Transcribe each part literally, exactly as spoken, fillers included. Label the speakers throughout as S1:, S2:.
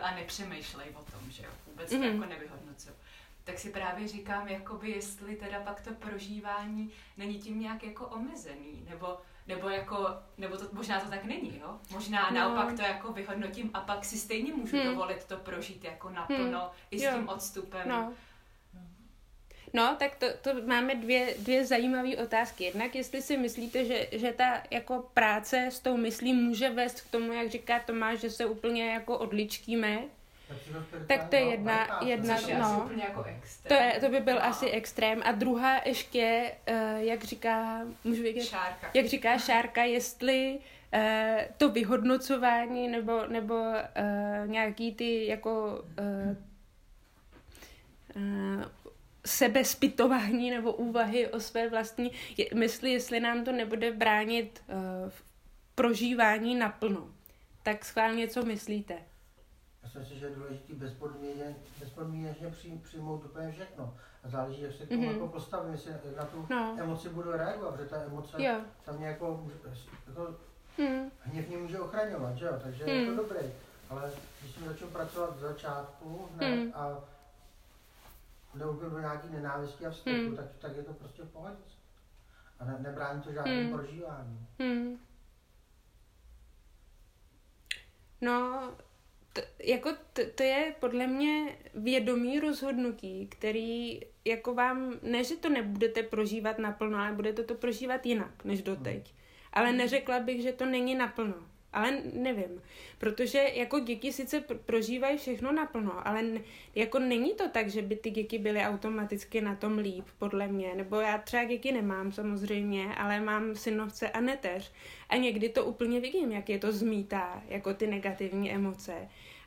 S1: a nepřemýšlej o tom, že jo, vůbec to
S2: Mhm.
S1: jako nevyhodnocuju. Tak si právě říkám, jakoby jestli teda pak to prožívání není tím nějak jako omezený, nebo, nebo jako, nebo to, možná to tak není, jo? Možná
S2: No.
S1: naopak to jako vyhodnotím a pak si stejně můžu
S2: Hmm.
S1: dovolit to prožít jako naplno,
S2: Hmm.
S1: i s
S2: Jo.
S1: tím odstupem.
S2: No. No, tak to, to máme dvě, dvě zajímavé otázky. Jednak, jestli si myslíte, že, že ta jako práce s tou myslí může vést k tomu, jak říká Tomáš, že se úplně jako odličkíme, tak to je jedna, jedna
S1: Což je asi
S2: no,
S1: úplně jako extrém.
S2: to, je, to by byl
S1: No.
S2: asi extrém. A druhá ještě, uh, jak říká, můžu vědět,
S1: Šárka.
S2: jak říká Šárka, jestli uh, to vyhodnocování nebo, nebo uh, nějaký ty jako uh, uh, sebezpytování nebo úvahy o své vlastní je, mysli, jestli nám to nebude bránit uh, v prožívání naplno. Tak schválně, co myslíte?
S3: Já si myslím, že je důležité bezpodmínečně, bezpodmínečně přijm, přijmout úplně všechno. A záleží, jak se k tomu
S2: Mhm.
S3: jako postavím, jestli na tu
S2: No.
S3: emoci budu reagovat, protože ta emoce
S2: Jo.
S3: tam mě jako, jako
S2: Hmm.
S3: hněv mě může ochraňovat, že jo? Takže je
S2: Hmm.
S3: to dobrý. Ale když jsem začal pracovat v začátku ne,
S2: Hmm.
S3: a neubil do nějaký nenávisti a vzteku,
S2: Hmm.
S3: tak, tak je to prostě v pohodě. A ne, nebrání to žádným
S2: Hmm.
S3: prožívání.
S2: Hmm. No, to, jako to, to je podle mě vědomý rozhodnutí, který jako vám, ne, že to nebudete prožívat naplno, ale budete to prožívat jinak, než doteď. Ale neřekla bych, že to není naplno. Ale nevím, protože jako děti sice pr- prožívají všechno naplno, ale n- jako není to tak, že by ty děti byly automaticky na tom líp, podle mě. Nebo já třeba děti nemám samozřejmě, ale mám synovce a neteř. A někdy to úplně vidím, jak je to zmítá, jako ty negativní emoce.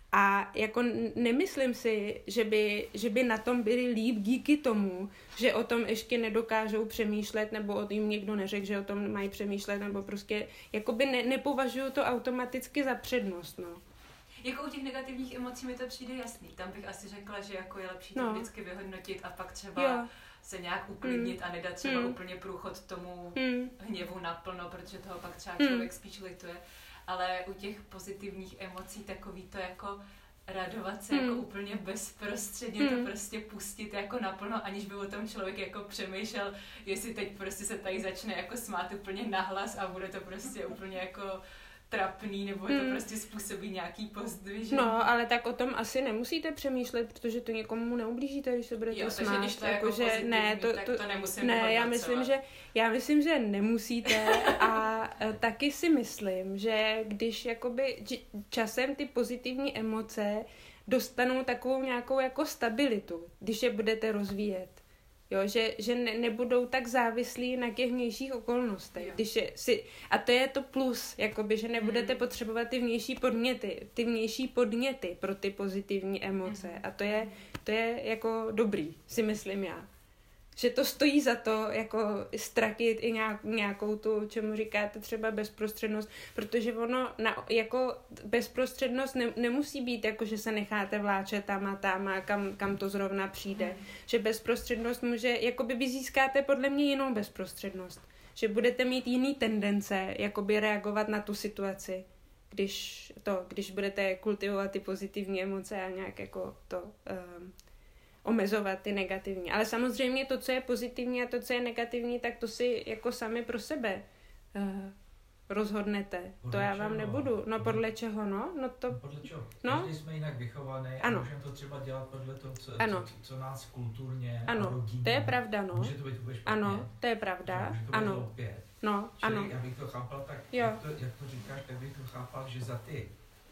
S2: A jako n- nemyslím si, že by, že by na tom byli líp díky tomu, že o tom ještě nedokážou přemýšlet, nebo o jim někdo neřekl, že o tom mají přemýšlet, nebo prostě jakoby ne, nepovažuju to automaticky za přednost, no.
S1: Jako u těch negativních emocí mi to přijde jasný. Tam bych asi řekla, že jako je lepší to
S2: No.
S1: vždycky vyhodnotit a pak třeba
S2: Jo.
S1: se nějak uklidnit
S2: Mm.
S1: a nedat třeba
S2: Mm.
S1: úplně průchod tomu
S2: Hmm.
S1: hněvu naplno, protože toho pak třeba
S2: Mm.
S1: člověk spíš lituje. Ale u těch pozitivních emocí takový to jako radovat se
S2: Mm.
S1: jako úplně bezprostředně,
S2: Mm.
S1: to prostě pustit jako naplno, aniž by o tom člověk jako přemýšlel, jestli teď prostě se tady začne jako smát úplně nahlas a bude to prostě úplně jako trapný, nebo to
S2: Mm.
S1: prostě způsobí nějaký pozdvižení.
S2: No, ale tak o tom asi nemusíte přemýšlet, protože to někomu neublížíte, když se budete
S1: Jo, takže
S2: smát.
S1: když to je jako
S2: že
S1: pozitivní,
S2: ne, to,
S1: tak
S2: to,
S1: to nemusím
S2: ne, já
S1: vyhodnocovat.
S2: myslím, že já myslím, že nemusíte a e, taky si myslím, že když jakoby č- časem ty pozitivní emoce dostanou takovou nějakou jako stabilitu, když je budete rozvíjet. Jo, že, že ne, nebudou tak závislí na těch vnějších okolnostech.
S1: Jo.
S2: Když je, si, a to je to plus, jakoby, že nebudete
S1: Mm.
S2: potřebovat ty vnější podněty, ty vnější podněty pro ty pozitivní emoce.
S1: Mhm.
S2: A to je, to je jako dobrý, si myslím já. Že to stojí za to, jako ztratit i nějak, nějakou tu, čemu říkáte třeba bezprostřednost, protože ono na, jako bezprostřednost ne, nemusí být jako, že se necháte vláčet tam a tam a kam, kam to zrovna přijde.
S1: Mhm.
S2: Že bezprostřednost může, jakoby vy získáte podle mě jinou bezprostřednost. Že budete mít jiný tendence, jakoby reagovat na tu situaci, když to, když budete kultivovat ty pozitivní emoce a nějak jako to um, omezovat ty negativní. Ale samozřejmě to, co je pozitivní a to, co je negativní, tak to si jako sami pro sebe uh, rozhodnete.
S4: Podle
S2: to já
S4: čeho?
S2: vám nebudu. No podle čeho, no? No to...
S4: Podle čeho?
S2: No.
S4: Každý jsme jinak vychovaný a
S2: Ano.
S4: můžeme to třeba dělat podle toho, co,
S2: Ano.
S4: co, co nás kulturně a
S2: Ano,
S4: rodinně.
S2: to je pravda, no.
S4: Může to být úplně špatně.
S2: Ano, to je pravda.
S4: Může to být
S2: Ano,
S4: hloupě.
S2: no,
S4: Čili,
S2: ano.
S4: abych to chápal, tak
S2: Jo.
S4: jak to, jak to říkáš, tak bych to chápal, že za ty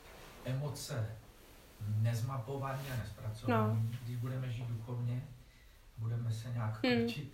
S4: emoce nezmapované a nespracované,
S2: No.
S4: když budeme žít duchovně, budeme se nějak
S2: Hmm.
S4: učit,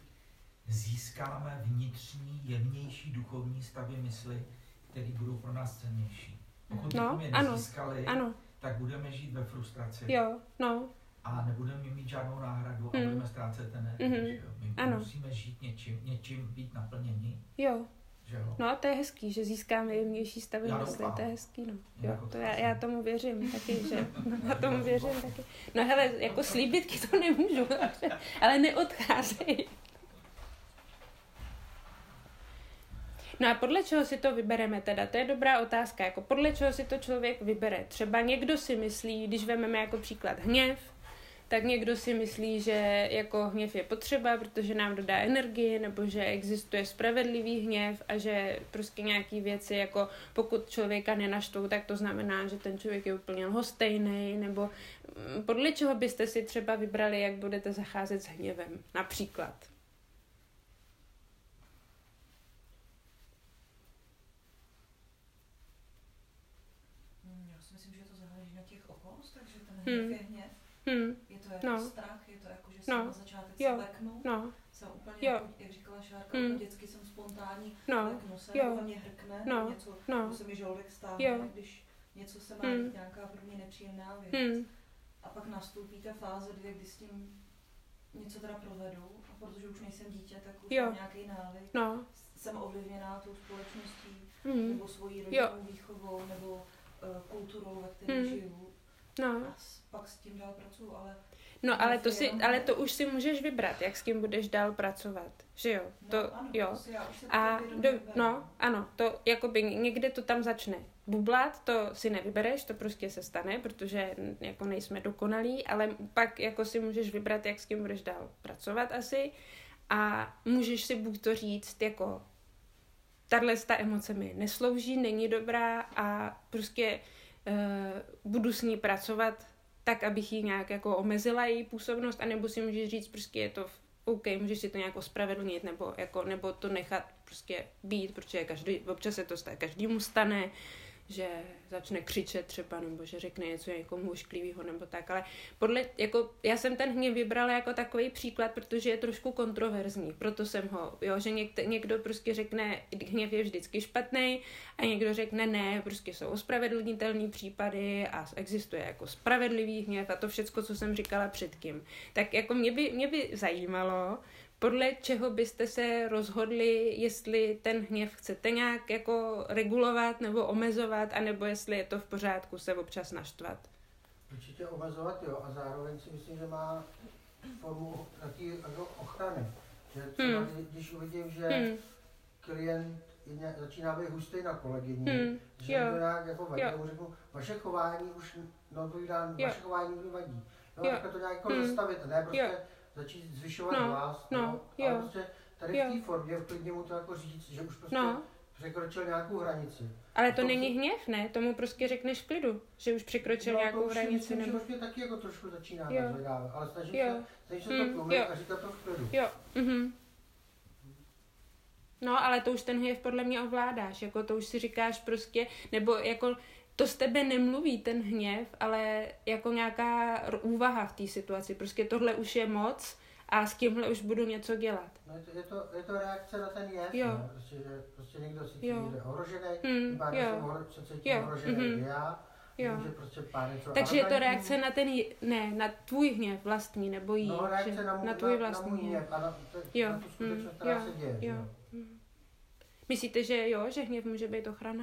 S4: získáme vnitřní, jemnější duchovní stavy mysli, které budou pro nás cennější. Pokud
S2: No,
S4: bychom je
S2: ano,
S4: nezískali,
S2: Ano,
S4: tak budeme žít ve frustraci
S2: jo, no,
S4: a nebudeme mít žádnou náhradu a
S2: Hmm.
S4: budeme ztrácet energii.
S2: Mhm.
S4: Že jo? My
S2: Ano.
S4: musíme žít něčím, něčím být naplněni.
S2: jo.
S4: Že jo?
S2: No a to je hezký, že získáme jemnější stavy
S4: Já
S2: mysli,
S4: doufám.
S2: to je hezký, no.
S4: Já
S2: Jo,
S4: jako
S2: to já,
S4: to
S2: já
S4: jsem.
S2: tomu věřím taky, že já tomu věřím taky. No hele, jako slíbit ti to nemůžu, ale neodcházej. No a podle čeho si to vybereme teda? To je dobrá otázka. Jako podle čeho si to člověk vybere? Třeba někdo si myslí, když vezmeme jako příklad hněv, tak někdo si myslí, že jako hněv je potřeba, protože nám dodá energii, nebo že existuje spravedlivý hněv a že prostě nějaký věci, jako pokud člověka nenaštvou, tak to znamená, že ten člověk je úplně lhostejný, nebo podle čeho byste si třeba vybrali, jak budete zacházet s hněvem, například.
S5: Já si myslím, že to záleží na těch okolnostech, že ten hněv
S2: Hmm.
S5: je hněv.
S2: Hmm.
S5: Je to jako
S2: No.
S5: strach, je to jako, že jsem
S2: No.
S5: na začátek
S2: Jo.
S5: se leknu,
S2: No,
S5: jsem úplně,
S2: Jo.
S5: jako, jak říkala Šárka,
S2: Hmm.
S5: mm. dětsky jsem spontánní,
S2: no,
S5: leknu se,
S2: Jo.
S5: nebo ve mně hrkne,
S2: No.
S5: něco,
S2: no,
S5: nebo se mi žaludek stáhne,
S2: Jo.
S5: když něco se má
S2: Hmm.
S5: dít, nějaká pro mě nepříjemná věc.
S2: hmm.
S5: A pak nastoupí ta fáze, kdy, kdy s tím něco teda provedu, a protože už nejsem dítě, tak už
S2: Jo.
S5: mám nějaký návyk.
S2: No,
S5: Jsem ovlivněná tou společností,
S2: hmm.
S5: nebo svojí
S2: Jo.
S5: rodinnou výchovou, nebo uh, kulturou, ve které
S2: Hmm.
S5: žiju.
S2: no.
S5: A s, pak s tím dál pracuju, ale
S2: No, ale to,
S5: je
S2: si,
S5: jenom-
S2: ale to už si můžeš vybrat, jak s tím budeš dál pracovat, že jo?
S5: no,
S2: To,
S5: ano,
S2: jo.
S5: to si já už se
S2: A
S5: to vědomě
S2: do,
S5: vyberu.
S2: no, ano, to jakoby někde to tam začne bublat, to si nevybereš, to prostě se stane, protože jako nejsme dokonalí, ale pak jako si můžeš vybrat, jak s tím budeš dál pracovat asi a můžeš si buď to říct jako tahle ta emoce mi neslouží, není dobrá a prostě uh, budu s ní pracovat tak, abych ji nějak jako omezila její působnost, anebo si můžeš říct, prostě je to OK, můžeš si to nějak ospravedlnit, nebo, jako, nebo to nechat prostě být, protože každý, občas se to stane, každému stane, že začne křičet třeba, nebo že řekne něco někomu ošklivého, nebo tak, ale podle, jako, já jsem ten hněv vybrala jako takový příklad, protože je trošku kontroverzní, proto jsem ho, jo, že někde, někdo prostě řekne, hněv je vždycky špatný a někdo řekne ne, prostě jsou ospravedlnitelný případy a existuje jako spravedlivý hněv a to všecko, co jsem říkala předtím. Tak jako mě by, mě by zajímalo, podle čeho byste se rozhodli, jestli ten hněv chcete nějak jako regulovat nebo omezovat, anebo jestli je to v pořádku se občas naštvat?
S3: Určitě omezovat, jo, a zároveň si myslím, že má formu taky jako ochrany. Že třeba,
S2: Hmm.
S3: kdy- když uvidím, že
S2: Hmm.
S3: klient je ně- začíná být hustý na kolegyni,
S2: Hmm.
S3: že
S2: Jo.
S3: mi to nějak jako vadí,
S2: Jo.
S3: mu řeknu, vaše chování už, no odpovídám,
S2: Jo.
S3: vaše chování mi vadí. No,
S2: Jo.
S3: takhle to nějak jako
S2: Hmm.
S3: zastavit, a ne prostě
S2: Jo.
S3: začít zvyšovat
S2: No,
S3: hlas,
S2: no,
S3: no,
S2: jo.
S3: ale prostě tady
S2: Jo.
S3: v té formě klidně mu to jako říct, že už prostě
S2: No.
S3: překročil nějakou hranici.
S2: Ale to
S3: To
S2: není
S3: si-
S2: hněv, ne? Tomu prostě řekneš v klidu, že už překročil
S3: No, to
S2: nějakou
S3: už si
S2: hranici,
S3: myslím,
S2: nebo...
S3: že už mě taky jako trošku začíná
S2: Jo.
S3: nazvedávat, ale snažím
S2: Jo.
S3: se, snažím se
S2: Hmm,
S3: to tlumit
S2: jo.
S3: a říkat to v klidu.
S2: Jo, mhm. No, ale to už ten hněv podle mě ovládáš, jako to už si říkáš prostě, nebo jako to z tebe nemluví ten hněv, ale jako nějaká r- úvaha v té situaci, prostě tohle už je moc a s tímhle už budu něco dělat.
S3: No je to, je to, je to reakce na ten jev,
S2: Jo.
S3: ne? Prostě, že prostě někdo si
S2: Jo.
S3: někde ohrožený,
S2: Hmm,
S3: tím pádem
S2: jo.
S3: jsem ohro, se cítím
S2: Jo,
S3: ohrožený
S2: mhm.
S3: i já,
S2: Jo.
S3: vím, že prostě pár něco
S2: Takže je to
S3: arrogantní.
S2: reakce na ten, j- ne, na tvůj hněv vlastní, nebo jí,
S3: No, reakce
S2: že,
S3: na, můj,
S2: na tvůj
S3: na,
S2: vlastní
S3: na můj
S2: hněv.
S3: hněv a na, te,
S2: Jo,
S3: na tu skutečnost,
S2: hm,
S3: která
S2: jo,
S3: se děje.
S2: jo.
S3: že jo.
S2: Hm. Myslíte, že jo, že hněv může být ochrana?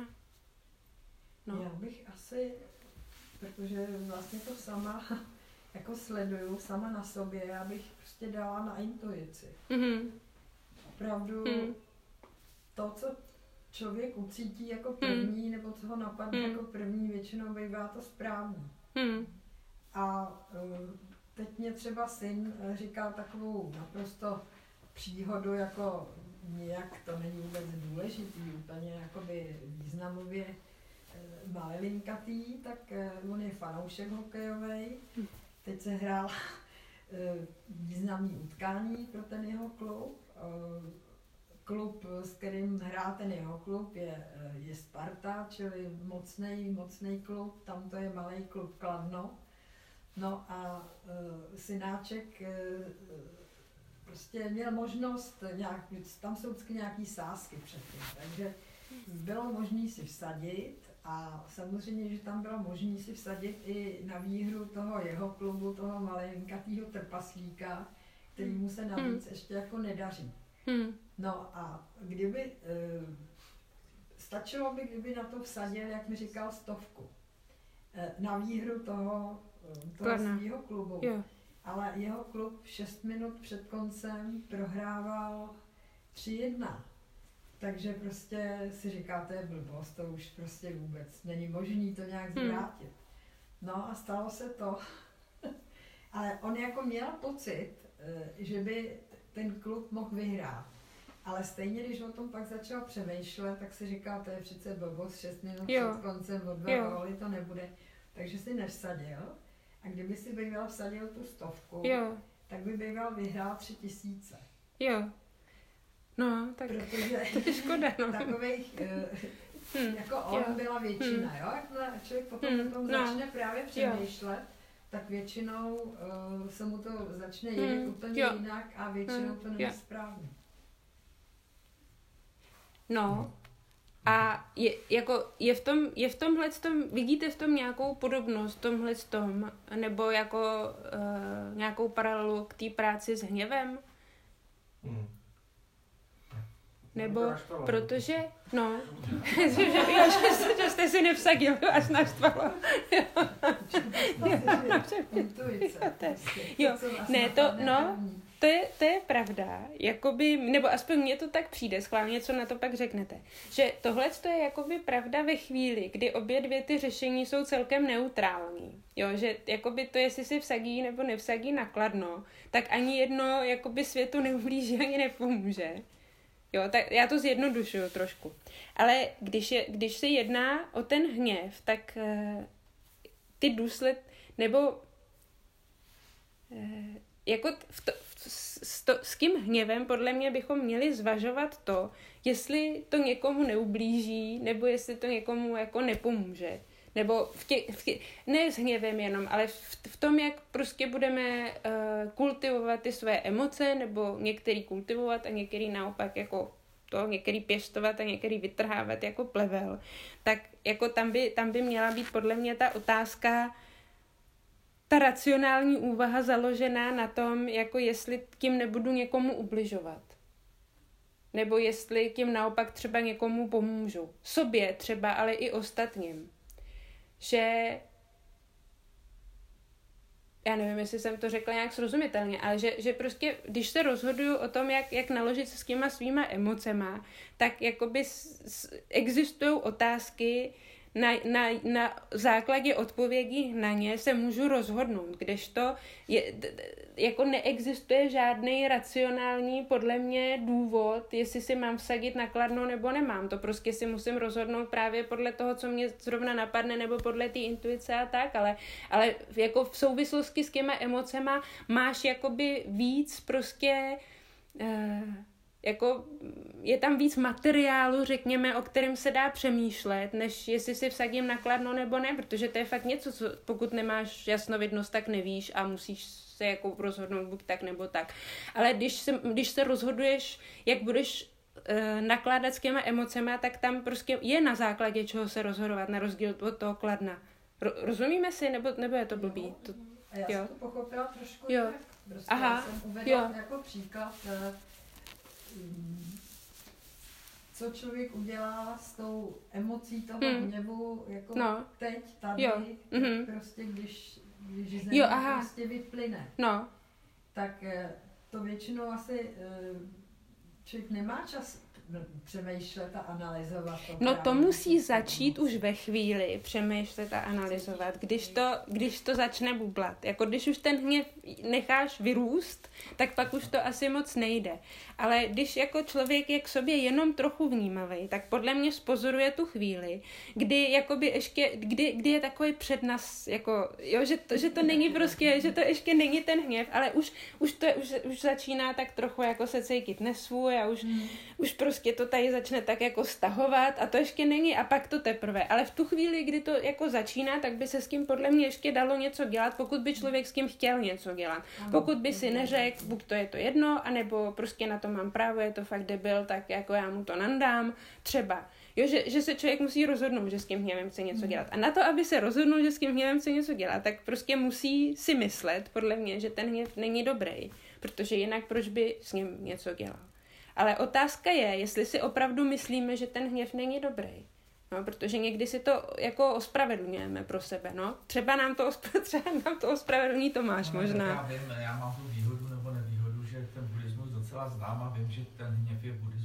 S6: No. Já bych asi, protože vlastně to sama jako sleduju, sama na sobě, já bych prostě dala na intuici.
S2: Mhm.
S6: Opravdu
S2: Hmm.
S6: to, co člověk ucítí jako první, nebo co ho napadne
S2: Hmm.
S6: jako první, většinou bývá to správný.
S2: Hmm.
S6: A uh, teď mě třeba syn uh, říkal takovou naprosto příhodu, jako nějak to není vůbec důležitý, úplně jakoby významově uh, malinkatý, tak uh, on je fanoušek hokejovej. Teď se hrál uh, významný utkání pro ten jeho klub. Uh, klub, s kterým hrá ten jeho klub, je, uh, je Sparta, čili mocnej, mocnej klub, tam to je malý klub Kladno. No a uh, synáček uh, prostě měl možnost, nějak, tam jsou vždycky nějaký sázky předtím, takže bylo možné si vsadit a samozřejmě, že tam bylo možné si vsadit i na výhru toho jeho klubu, toho malinkatýho trpaslíka, který mu se navíc hmm. ještě jako nedaří.
S2: Hmm.
S6: No a kdyby, uh, stačilo by, kdyby na to vsadil, jak mi říkal, stovku. Uh, na výhru toho toho svého klubu.
S2: Jo.
S6: Ale jeho klub šest minut před koncem prohrával tři jedna. takže prostě si říká, to je blbost, to už prostě vůbec není možný to nějak zvrátit. No a stalo se to, ale on jako měl pocit, že by ten klub mohl vyhrát. Ale stejně, když o tom pak začal přemýšlet, tak si říkal, to je přece blbost, šest minut
S2: Jo.
S6: před koncem, o dva góly to nebude. Takže si nevsadil. A kdyby si býval vsadil tu stovku,
S2: Jo.
S6: tak by býval vyhrál tři tisíce.
S2: Jo. No, tak
S6: Protože
S2: to je škoda, no.
S6: takových, uh,
S2: Hmm.
S6: jako on
S2: Jo.
S6: byla většina, jo? Jakmile člověk potom
S2: Hmm.
S6: o tom
S2: No.
S6: začne právě přemýšlet, tak většinou uh, se mu to začne jevit
S2: Hmm.
S6: úplně
S2: Jo.
S6: jinak a většinou
S2: Hmm.
S6: to není
S2: Jo.
S6: správně.
S2: No. A je, jako, je, v tom, je v tomhle tom, vidíte v tom nějakou podobnost, v tomhle tom, nebo jako uh, nějakou paralelu k té práci s hněvem?
S3: Hmm.
S2: Nebo
S3: To naštvalo.
S2: protože, no, že, že, jo, že, že jste si nevsadil, až naštvalo.
S6: Intuice. prostě.
S2: Jo,
S6: co vás
S2: ne, to-
S6: napadne
S2: no.
S6: první.
S2: To je, to je pravda, jakoby, nebo aspoň mně to tak přijde, schválně, co na to pak řeknete, že tohle to je jakoby pravda ve chvíli, kdy obě dvě ty řešení jsou celkem neutrální, jo, že jakoby to, jestli si vsadí nebo nevsadí na Kladno, tak ani jedno jakoby světu neublíží ani nepomůže. Jo, tak já to zjednodušuju trošku. Ale když, je, když se jedná o ten hněv, tak uh, ty důsled, nebo uh, jako v to, v, s, to, s tím hněvem podle mě bychom měli zvažovat to, jestli to někomu neublíží, nebo jestli to někomu jako nepomůže. Nebo v tě, v tě, ne s hněvem jenom, ale v, v tom, jak prostě budeme uh, kultivovat ty své emoce, nebo některý kultivovat a některý naopak jako to, některý pěstovat a některý vytrhávat jako plevel, tak jako tam by, tam by měla být podle mě ta otázka, ta racionální úvaha založená na tom, jako jestli tím nebudu někomu ubližovat. Nebo jestli tím naopak třeba někomu pomůžu. Sobě třeba, ale i ostatním. Že, já nevím, jestli jsem to řekla nějak srozumitelně, ale že, že prostě, když se rozhoduju o tom, jak, jak naložit se s těma svýma emocema, tak jakoby s, s, existují otázky, na, na, na základě odpovědí na ně se můžu rozhodnout, kdežto je, jako neexistuje žádný racionální podle mě důvod, jestli si mám vsadit na Kladno nebo nemám. To prostě si musím rozhodnout právě podle toho, co mě zrovna napadne, nebo podle té intuice a tak, ale, ale jako v souvislosti s těma emocema máš jakoby víc prostě eh, jako je tam víc materiálu, řekněme, o kterém se dá přemýšlet, než jestli si vsadím na Kladno nebo ne, protože to je fakt něco, co pokud nemáš jasnovidnost, tak nevíš a musíš se jako rozhodnout buď tak nebo tak. Ale když se, když se rozhoduješ, jak budeš e, nakládat s těma emocema, tak tam prostě je na základě čeho se rozhodovat, na rozdíl od toho Kladna. Ro, rozumíme si, nebo, nebo je to blbý? To,
S6: A já
S2: jo.
S6: jsem to pochopila trošku
S2: Jo.
S6: jinak. Prostě
S2: Aha.
S6: já jsem uvedla
S2: Jo.
S6: jako příklad, eh, mm, co člověk udělá s tou emocí toho
S2: Hmm.
S6: hněvu, jako
S2: No.
S6: teď, tady,
S2: Jo.
S6: teď
S2: Mhm.
S6: prostě když, když ze
S2: Jo,
S6: mě
S2: aha.
S6: prostě vyplyne,
S2: no,
S6: tak eh, to většinou asi eh, člověk nemá čas přemýšlet a analyzovat to.
S2: No to
S6: právě,
S2: musí
S6: co se
S2: začít
S6: tomu-
S2: už ve chvíli přemýšlet a analyzovat, když to, když to začne bublat. Jako když už ten hněv necháš vyrůst, tak pak už to asi moc nejde. Ale když jako člověk je k sobě jenom trochu vnímavý, tak podle mě spozoruje tu chvíli, kdy jakoby ještě, kdy, kdy je takový přednas, jako, jo, že to, že to není prostě, že to ještě není ten hněv, ale už, už to už, už začíná tak trochu jako se cítit nesvůj a už,
S6: Hmm.
S2: už prostě to tady začne tak jako stahovat a to ještě není a pak to teprve. Ale v tu chvíli, kdy to jako začíná, tak by se s tím podle mě ještě dalo něco dělat, pokud by člověk s tím chtěl něco dělat. Pokud by si neřekl, buď to je to jedno, anebo prostě na to mám právo, je to fakt debil, tak jako já mu to nandám, třeba. Jo, že, že se člověk musí rozhodnout, že s tím hněvem chce něco dělat. A na to, aby se rozhodnul, že s tím hněvem chce něco dělat, tak prostě musí si myslet, podle mě, že ten hněv není dobrý, protože jinak proč by s ním něco dělal. Ale otázka je, jestli si opravdu myslíme, že ten hněv není dobrý. No, protože někdy si to jako ospravedlňujeme pro sebe, no. Třeba nám to, ospra- třeba nám to ospravedlní Tomáš
S4: No,
S2: možná.
S4: Já vím, já mám tu výhodu nebo nevýhodu, že ten buddhismus docela znám a vím, že ten hněv je v buddhismu opravdu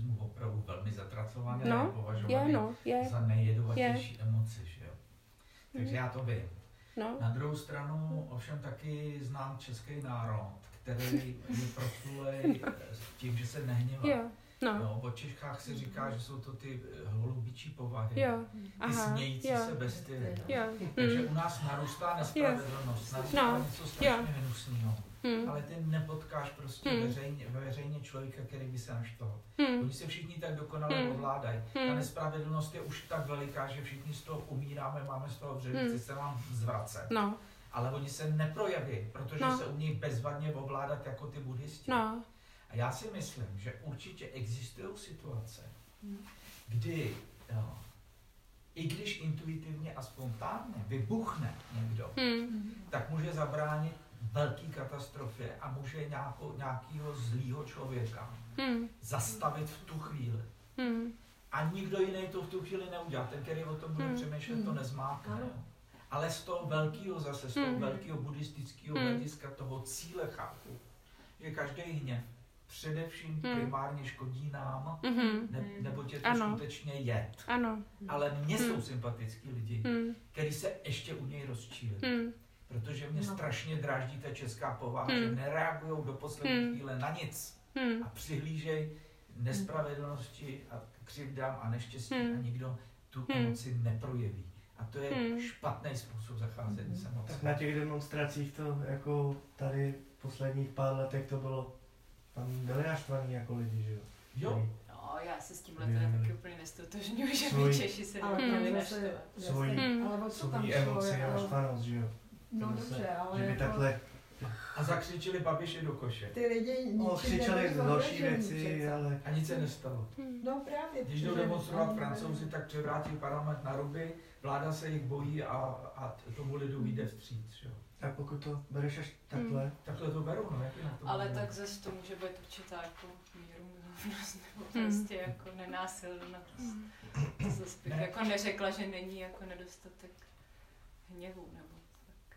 S4: opravdu velmi zatracované,
S2: No,
S4: je považované
S2: je, no, je.
S4: za nejjedovatější emoci, že jo. Takže
S2: Mhm.
S4: já to vím.
S2: No.
S4: Na druhou stranu ovšem taky znám český národ, který je proslulej tím, že se nehněvá.
S2: Jo, no.
S4: Jo, o Čechách se říká, že jsou to ty holubičí povahy,
S2: Jo,
S4: ty
S2: aha,
S4: smějící
S2: jo.
S4: se bestie.
S2: Jo,
S4: Takže
S2: hm,
S4: u nás narůstá nespravedlnost, narůstá
S2: No,
S4: něco strašně
S2: jo.
S4: hnusného.
S2: hm,
S4: Ale ty nepotkáš prostě
S2: Hmm.
S4: veřejně, veřejně člověka, který by se naštval.
S2: hm,
S4: Oni se všichni tak dokonale
S2: Hmm.
S4: ovládají. Ta
S2: Hmm.
S4: nespravedlnost je už tak veliká, že všichni z toho umíráme, máme z toho vřeli,
S2: Hmm.
S4: chce se nám zvracet.
S2: no,
S4: Ale oni se neprojeví, protože
S2: No.
S4: se umějí bezvadně ovládat jako ty buddhisti.
S2: no,
S4: A já si myslím, že určitě existují situace,
S2: Hmm.
S4: kdy jo, i když intuitivně a spontánně vybuchne někdo,
S2: hm,
S4: tak může zabránit velký katastrofě a může nějakou, nějakýho zlýho člověka
S2: hm,
S4: zastavit v tu chvíli.
S2: hm,
S4: A nikdo jiný to v tu chvíli neudělá. Ten, který o tom bude
S2: Hmm.
S4: přemýšlet, to nezmákne.
S6: Ano.
S4: jo. Ale z toho velkého zase, z toho
S2: Hmm.
S4: velkého buddhistického
S2: Hmm.
S4: hlediska, toho cíle chápu, že každý hněv především
S2: Hmm.
S4: primárně škodí nám,
S2: mhm,
S4: ne, nebo tě to
S2: Ano.
S4: skutečně je.
S2: ano,
S4: Ale mně
S2: Hmm.
S4: jsou sympatický lidi,
S2: hm,
S4: kteří se ještě u něj rozčílí.
S2: hm,
S4: Protože mě
S6: No.
S4: strašně dráždí ta česká povaha,
S2: Hmm.
S4: že nereagují do poslední
S2: Hmm.
S4: chvíle na nic
S2: hm,
S4: a přihlížej nespravedlnosti a křivdám a neštěstí
S2: Hmm.
S4: a nikdo tu
S2: Hmm.
S4: emoci neprojeví. A to je
S2: Hmm.
S4: špatný způsob zacházení s emocemi.
S3: Tak na těch demonstracích to jako tady v posledních pár letech to bylo, tam byli naštvaní jako lidi, že jo?
S4: Jo,
S1: No, já se s tímhle
S3: Hmm.
S1: teda taky úplně nestotožňuji, že
S3: Svůj-
S1: by Češi se
S6: Ale
S1: neměli
S6: tam
S1: naštvat.
S6: zase,
S3: Svojí-
S6: jasně, ale o co tam
S3: Svojí
S6: šlo,
S3: emoci a
S6: jako,
S3: naštvanost, že jo?
S6: no
S3: To zase,
S6: dobře, ale
S3: že by
S6: jako,
S3: takhle
S4: a zakřičili Babiše do koše.
S6: ty lidi ničím
S3: o, křičeli
S6: nebyli
S3: horší
S6: ohroženi
S3: věci,
S6: přece.
S3: ale
S4: A nic se nestalo.
S6: No právě.
S4: Když jdou
S6: protože
S4: demonstrovat
S6: oni
S4: Francouzi,
S6: byli-
S4: tak převrátí parlament na ruby, vláda se jich bojí a, a tomu lidu vyjde vstříc. Jo.
S3: a pokud to bereš až takhle,
S4: Takhle to beru, no, jak jinak to
S1: Ale
S4: bude?
S1: tak zase to může být určitá jako mírumilovnost nebo
S2: Hmm.
S1: prostě jako nenásilnost. To zase bych
S4: Ne.
S1: jako neřekla, že není jako nedostatek hněvu nebo tak.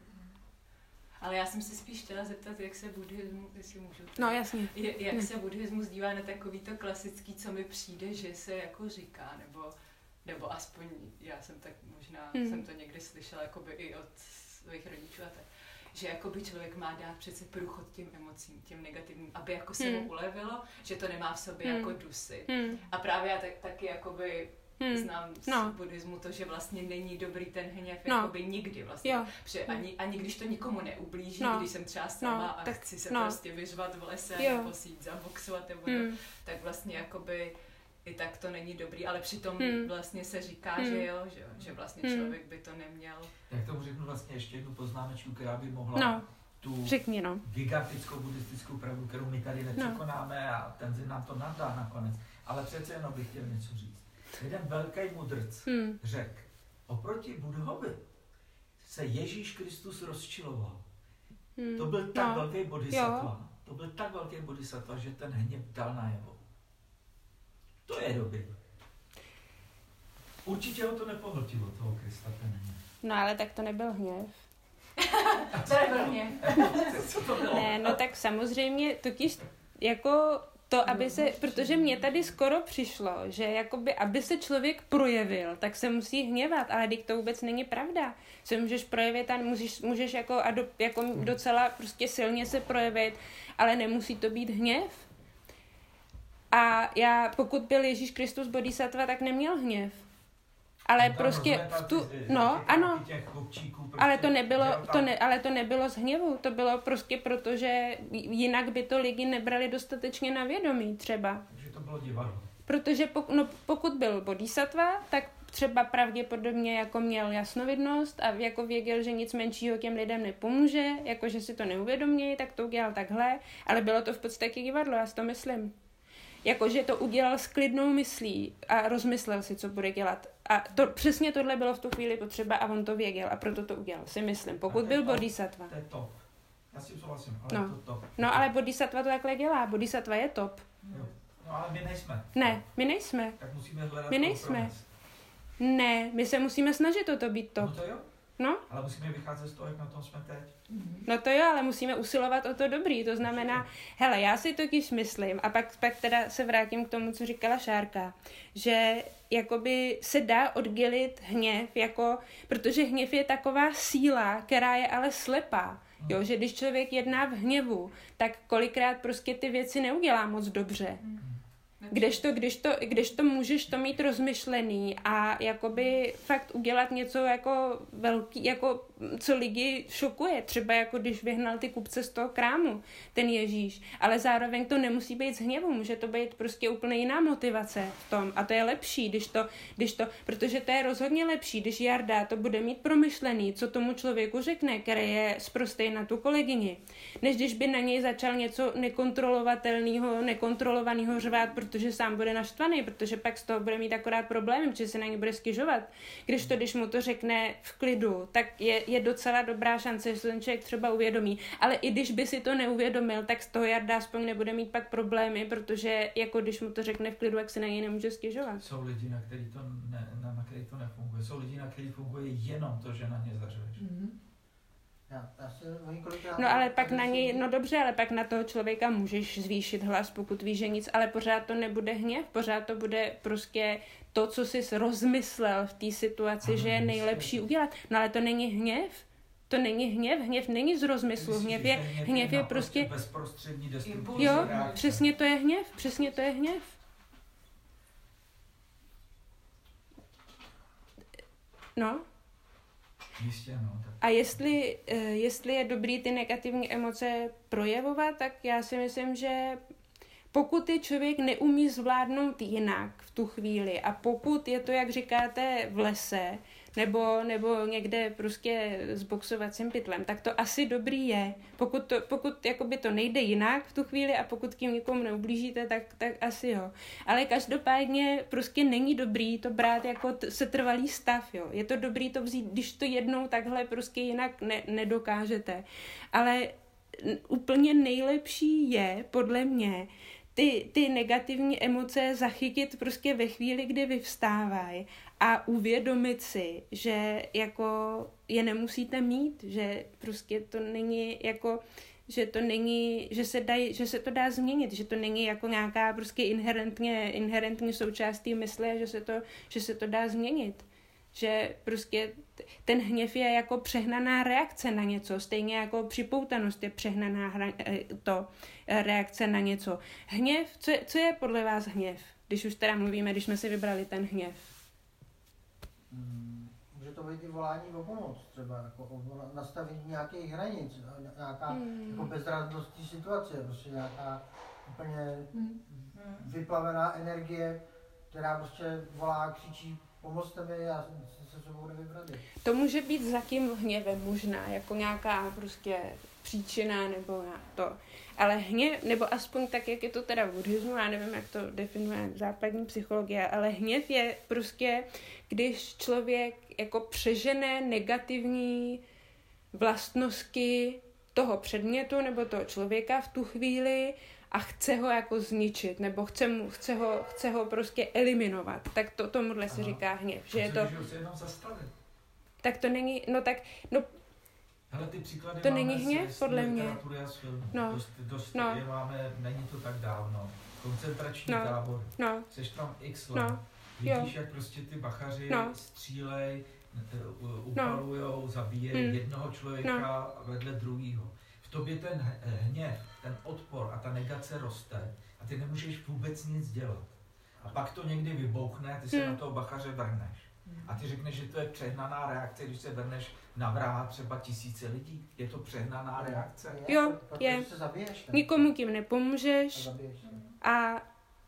S1: Ale já jsem se spíš chtěla zeptat, jak se buddhismus, jestli můžu,
S2: no jasně,
S1: je, jak
S2: Ne.
S1: se buddhismus dívá na takový to klasický, co mi přijde, že se jako říká, nebo, nebo aspoň já jsem tak možná,
S2: Hmm.
S1: jsem to někdy slyšela jakoby i od svých rodičů a tak, že jakoby člověk má dát přece průchod těm emocím, těm negativním, aby jako se mu
S2: Hmm.
S1: ulevilo, že to nemá v sobě
S2: Hmm.
S1: jako dusy.
S2: hm,
S1: A právě já tak, taky jakoby
S2: hm,
S1: znám z
S2: No.
S1: buddhismu to, že vlastně není dobrý ten hněv
S2: No.
S1: jakoby nikdy vlastně.
S2: jo,
S1: Protože ani, ani když to nikomu neublíží,
S2: No.
S1: když jsem třeba sama
S2: No,
S1: a
S2: tak-
S1: chci se
S2: no.
S1: prostě vyřvat v lese
S2: Jo.
S1: nebo si jít zaboxovat nebo
S2: hm,
S1: tak vlastně jakoby i tak to není dobrý, ale přitom
S2: Hmm.
S1: vlastně se říká,
S2: Hmm.
S1: že jo, že, jo, že vlastně
S2: Hmm.
S1: člověk by to neměl.
S4: Jak tomu řeknu vlastně ještě jednu poznámečku, která by mohla
S2: no,
S4: tu
S2: řekni no,
S4: gigantickou buddhistickou pravdu, kterou my tady nepřekonáme a ten Zen nám to nadá nakonec. Ale přece jenom bych chtěl něco říct. Jeden velký mudrc
S2: hm,
S4: řekl, oproti Budhovi se Ježíš Kristus rozčiloval.
S2: hm,
S4: To byl tak
S2: no,
S4: velký bodhisattva, to byl tak velký bodhisattva, že ten hněv dal najevo. To je dobrý. Určitě ho to nepohltilo, toho Krista, ten hněv.
S2: no ale tak to nebyl hněv.
S1: To je pro mě.
S4: Co to bylo?
S2: Ne, no tak samozřejmě, totiž jako to, aby se, protože mně tady skoro přišlo, že jakoby, aby se člověk projevil, tak se musí hněvat, ale teď to vůbec není pravda. Se můžeš projevit a můžeš, můžeš jako, a do, jako docela prostě silně se projevit, ale nemusí to být hněv. A já, pokud byl Ježíš Kristus bodhisattva, tak neměl hněv. Ale
S4: Tam
S2: prostě
S4: rozmetá
S2: v tu,
S4: ty- ty-
S2: no,
S4: ty
S2: ano,
S4: kapky těch chlupčíků, prostě,
S2: ale to nebylo,
S4: že
S2: to
S4: tam-
S2: ne, ale to nebylo z hněvu, to bylo prostě proto, že jinak by to lidi nebrali dostatečně na vědomí třeba.
S4: Takže to bylo divadlo.
S2: Protože pok, no, pokud byl bodhisattva, tak třeba pravděpodobně jako měl jasnovidnost a jako věděl, že nic menšího těm lidem nepomůže, jako že si to neuvědomějí, tak to udělal takhle, ale bylo to v podstatě divadlo, já si to myslím. Jakože to udělal s klidnou myslí a rozmyslel si, co bude dělat. A to, přesně tohle bylo v tu chvíli potřeba a on to věděl a proto to udělal, si myslím,
S4: A
S2: pokud
S4: to je
S2: byl
S4: top.
S2: bodhisattva.
S4: To je top. Já s tím souhlasím, ale
S2: No.
S4: je to top.
S2: No ale bodhisattva to takhle dělá, bodhisattva je top.
S4: Jo. No ale my nejsme.
S2: Ne, my nejsme.
S4: Tak musíme hledat
S2: My nejsme.
S4: kompromis.
S2: Ne, my se musíme snažit o to být top.
S4: No to jo.
S2: No.
S4: Ale musíme vycházet z toho, jak na tom jsme teď.
S2: No to jo, ale musíme usilovat o to dobrý, to znamená, hele, já si totiž myslím, a pak, pak teda se vrátím k tomu, co říkala Šárka, že jakoby se dá oddělit hněv, jako, protože hněv je taková síla, která je ale slepá. Jo, že když člověk jedná v hněvu, tak kolikrát prostě ty věci neudělá moc dobře. Kdežto, když to, když to můžeš to mít rozmyšlený a jakoby fakt udělat něco jako velký, jako co lidi šokuje, třeba jako když vyhnal ty kupce z toho krámu, ten Ježíš, ale zároveň to nemusí být z hněvu, může to být prostě úplně jiná motivace v tom a to je lepší, když to, když to, protože to je rozhodně lepší, když Jarda to bude mít promyšlený, co tomu člověku řekne, který je sprostej na tu kolegyni, než když by na něj začal něco nekontrolovatelného, nekontrolovaného řvát, protože sám bude naštvaný, protože pak z toho bude mít akorát problémy, protože se na ně bude stěžovat. Když to, když mu to řekne v klidu, tak je, je docela dobrá šance, že se ten člověk třeba uvědomí. Ale i když by si to neuvědomil, tak z toho Jarda aspoň nebude mít pak problémy, protože jako když mu to řekne v klidu, jak se na něj nemůže stěžovat.
S4: Jsou lidi, na který to, ne, na, na který to nefunguje. Jsou lidi, na který funguje jenom to, že na ně zařveš.
S6: Mm-hmm.
S3: Já, já si, kolikrát,
S2: no ale pak na něj, no dobře, ale pak na toho člověka můžeš zvýšit hlas, pokud víš, že nic, ale pořád to nebude hněv, pořád to bude prostě to, co jsi rozmyslel v té situaci, ano, že je nejlepší udělat. No ale to není hněv. To není hněv, hněv není z rozmyslu, hněv je, hněv je prostě...
S4: bezprostřední destrukce.
S2: Jo, přesně to je hněv, přesně to je hněv. No.
S4: Jistě, no. Tak.
S2: A jestli, jestli je dobrý ty negativní emoce projevovat, tak já si myslím, že pokud je člověk neumí zvládnout jinak v tu chvíli a pokud je to, jak říkáte, v lese nebo, nebo někde prostě s boxovacím pytlem, tak to asi dobrý je. Pokud, to, pokud jakoby to nejde jinak v tu chvíli a pokud tím nikomu neublížíte, tak, tak asi jo. Ale každopádně prostě není dobrý to brát jako t- setrvalý stav. Jo. Je to dobrý to vzít, když to jednou takhle prostě jinak ne- nedokážete. Ale úplně nejlepší je, podle mě, ty, ty negativní emoce zachytit prostě ve chvíli, kdy vyvstávají a uvědomit si, že jako je nemusíte mít, že prostě to není jako, že to není, že se, daj, že se to dá změnit, že to není jako nějaká prostě inherentně, inherentní součástí mysle, že se to, že se to dá změnit. Že prostě ten hněv je jako přehnaná reakce na něco, stejně jako připoutanost je přehnaná hra, to, reakce na něco. Hněv, co je, co je podle vás hněv? Když už teda mluvíme, když jsme si vybrali ten hněv.
S3: Hmm, může to být i volání o pomoc, třeba jako o nastavení nějakých hranic, nějaká hmm. jako bezradnostní situace, prostě nějaká úplně hmm. vyplavená energie, která prostě volá, křičí, pomozte mi, já se sebou nevybrali.
S2: To může být za tím hněvem možná, jako nějaká prostě příčina nebo to. Ale hněv, nebo aspoň tak, jak je to teda v buddhismu, já nevím, jak to definuje západní psychologie, ale hněv je prostě, když člověk jako přežene negativní vlastnosti toho předmětu nebo toho člověka v tu chvíli a chce ho jako zničit, nebo chce, mu, chce, ho, chce ho prostě eliminovat. Tak to tomuhle se říká hněv. Že je to,
S4: se jenom zastavit.
S2: Tak to není, no tak, no
S4: hele, ty příklady
S2: to
S4: máme
S2: není hněv,
S4: z,
S2: podle
S4: z
S2: mě.
S4: literatury a z filmu.
S2: No.
S4: Dost, dost
S2: No.
S4: je máme, není to tak dávno. Koncentrační
S2: No.
S4: tábor.
S2: No.
S4: Seš tam x let.
S2: No.
S4: Vidíš,
S2: Jo.
S4: jak prostě ty bachaři
S2: No.
S4: střílej, upalujou, no. zabíjejí
S2: Hmm.
S4: jednoho člověka no. vedle druhého. V tobě ten hněv, ten odpor a ta negace roste a ty nemůžeš vůbec nic dělat. A pak to někdy vybouchne a ty se
S2: hmm.
S4: na toho bachaře vrhneš. A ty řekneš, že to je přehnaná reakce, když se vrhneš na vraha třeba tisíce lidí. Je to přehnaná reakce?
S2: Jo, je. Nikomu tím nepomůžeš. A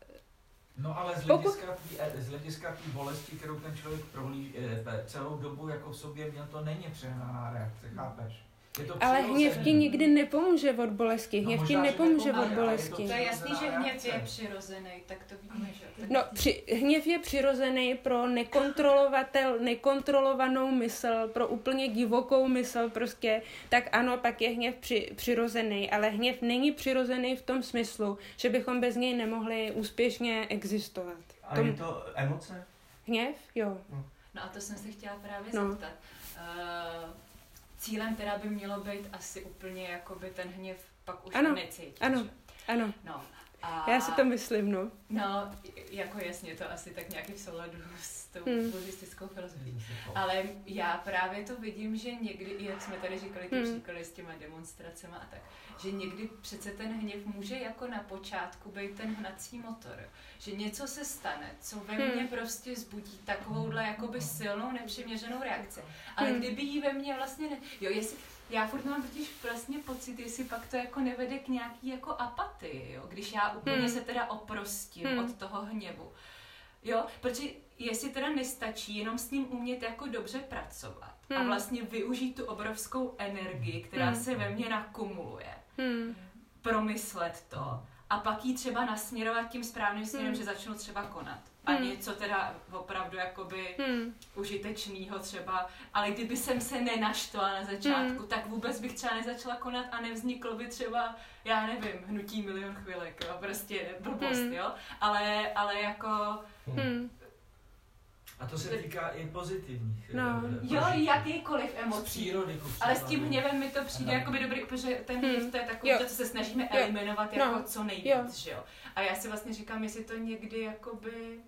S4: no ale z hlediska tý, z hlediska té bolesti, kterou ten člověk prohlí celou dobu jako v sobě měl, to není přehnaná reakce, chápeš?
S2: Ale hněv ti nikdy nepomůže od bolesti. Hněv
S4: no,
S2: ti nepomůže od bolesti.
S1: To je jasný, že hněv je přirozený, tak to víme, že...
S2: No, při, hněv je přirozený pro nekontrolovatel, nekontrolovanou mysl, pro úplně divokou mysl prostě, tak ano, pak je hněv při, přirozený, ale hněv není přirozený v tom smyslu, že bychom bez něj nemohli úspěšně existovat.
S7: A Tom... je to emoce?
S2: Hněv? Jo.
S1: No a to jsem se chtěla právě
S2: no.
S1: zeptat. uh, cílem teda by mělo být asi úplně jakoby ten hněv pak už
S2: ano,
S1: necítit.
S2: Ano, ano.
S1: No. A,
S2: Já si to myslím, no.
S1: No, jako jasně, to asi tak nějaký v souladu s tou
S2: hmm.
S1: buddhistickou filozofií. Ale já právě to vidím, že někdy, jak jsme tady říkali, ty
S2: hmm.
S1: příklady s těma demonstracemi a tak, že někdy přece ten hněv může jako na počátku být ten hnací motor. Že něco se stane, co ve mně hmm. prostě zbudí takovouhle jakoby silnou, nepřiměřenou reakci. Ale hmm. kdyby jí ve mně vlastně ne... Jo, jestli... Já furt mám totiž vlastně pocit, jestli pak to jako nevede k nějaký jako apatii, jo? Když já úplně hmm. se teda oprostím hmm. od toho hněvu. Jo, protože jestli teda nestačí jenom s ním umět jako dobře pracovat hmm. a vlastně využít tu obrovskou energii, která hmm. se ve mně nakumuluje, hmm. promyslet to a pak jí třeba nasměrovat tím správným směrem, hmm. že začnu třeba konat. A hmm. něco teda opravdu jakoby hmm. užitečného třeba, ale kdyby jsem se nenaštvala na začátku, hmm. tak vůbec bych třeba nezačala konat a nevzniklo by třeba, já nevím, hnutí milion chvilek, jo, prostě blbost, hmm. jo, ale, ale jako...
S2: Hmm.
S4: A to se týká i pozitivních.
S2: No.
S1: Jo, jakýkoliv emocí.
S4: Přírody,
S1: ale s tím hněvem mi to přijde jakoby dobrý, protože ten hněv hmm. to je takový, to, co se snažíme jo. eliminovat jako no. co nejvíc, jo. že jo. A já si vlastně říkám, jestli to někdy jakoby...